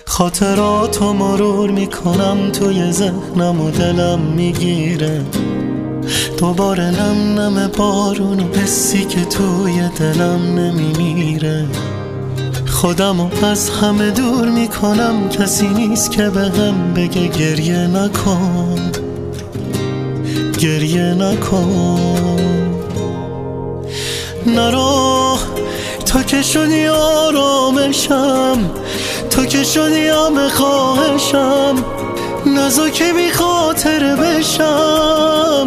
خاطراتو مرور میکنم توی ذهنم و دلم میگیره دوباره نم نم بارون و حسی که توی دلم نمیمیره. خودمو از همه دور میکنم، کسی نیست که بهم بگه گریه نکن، گریه نکن. نرو تو که شدی آرامشم، تو که شدی همه خواهشم، نزا که بی خاطر بشم.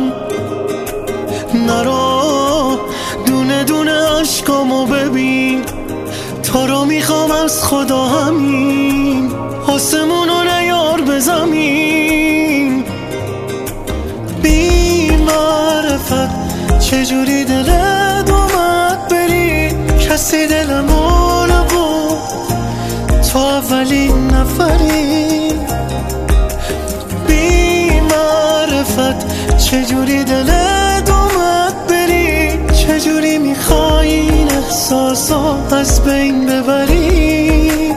نرو دونه دونه عشقامو ببین، تو رو میخوام از خدا همین، آسمونو نیار به زمین. بی معرفت چجوری دلت اومد بری، کسی دلمو نبود، تو اولین نفری. بی معرفت چجوری دلت اومد بری، چجوری میخوای این احساسا از بین ببری.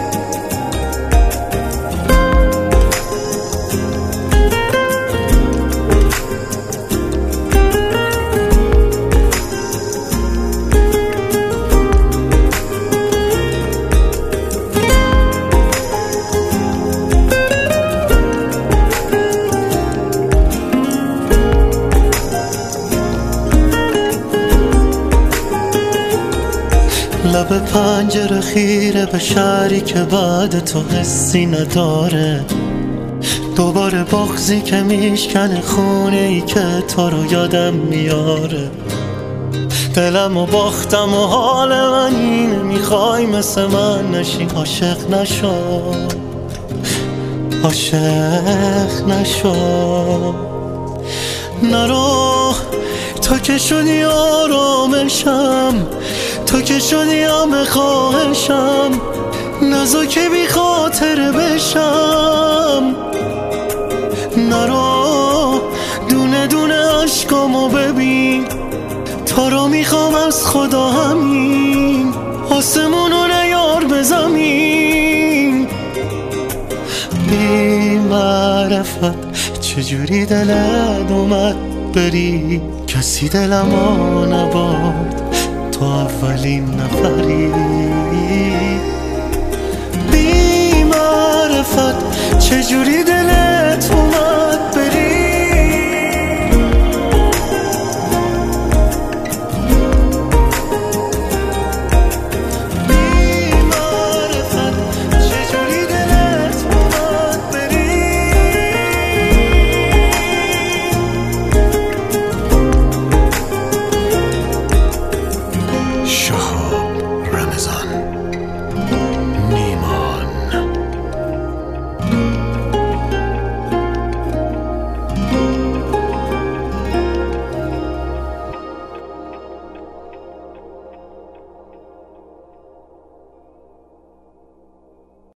لب پنجره خیره به شهری که بعد تو حسی نداره، دوباره بغضی که میشکنه خونه ای که تو رو یادم میاره. دلم و باختم و حال من اینه، میخوای مثل من نشی، عاشق نشو، عاشق نشو. نرو تو که شدی آرامشم، تو که شدی همه خواهشم، نزا که بی خاطر بشم. نرو دونه دونه عشقامو ببین، تو رو میخوام از خدا همین، آسمونو نیار به زمین. بی معرفت چجوری دلت اومد بری، کسی دلمو نبرد، تو اولین نفری. بی معرفت چجوری